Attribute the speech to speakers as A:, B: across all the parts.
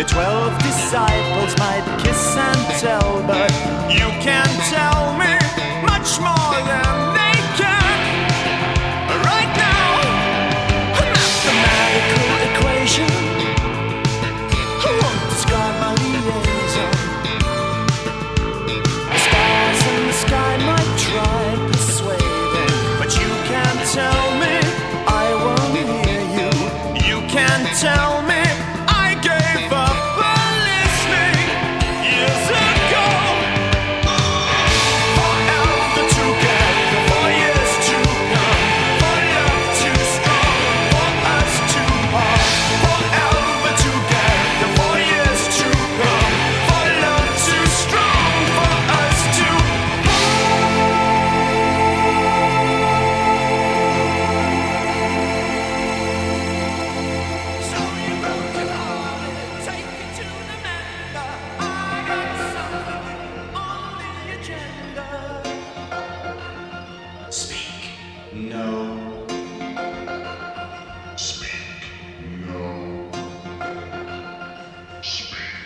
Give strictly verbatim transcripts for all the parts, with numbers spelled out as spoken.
A: Your twelve disciples might kiss and tell, but you can't tell me much more than they can. Right now, a mathematical equation won't describe my liaison. The stars in the sky might try persuading, but you can't tell me I won't hear you. You can't tell me I gave up on listening years ago. Forever together, for years to come, for love too strong, for us to part. Forever together, for years to come, for love too strong, for us to So you broken hearted, take it to the mender. I got something on the agenda.
B: Speak. No. Speak. No. Speak.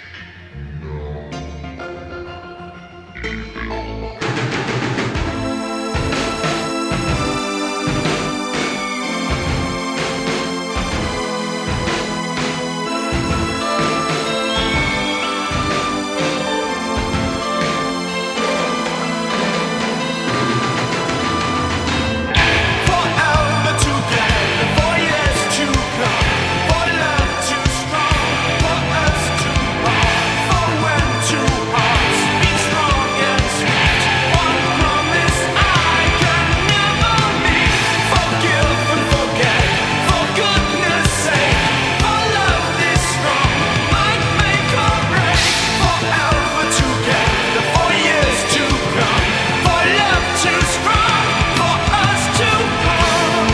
A: Forever together, for years to come, for love too strong, for us to part. For when two hearts beat strong and sweet, one promise I can never meet. Forgive and forget, for goodness sake, for love this strong might make or break. Forever together, for years to come, for love too strong, for us to part.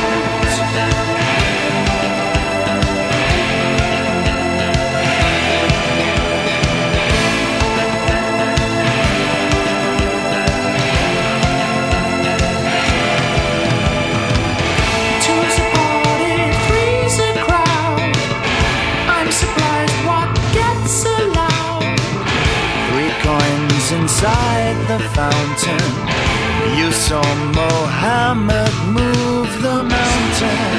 A: Two's a party, three's a crowd. I'm surprised what gets allowed. Three coins inside the fountain. You saw Mohammed move the mountain.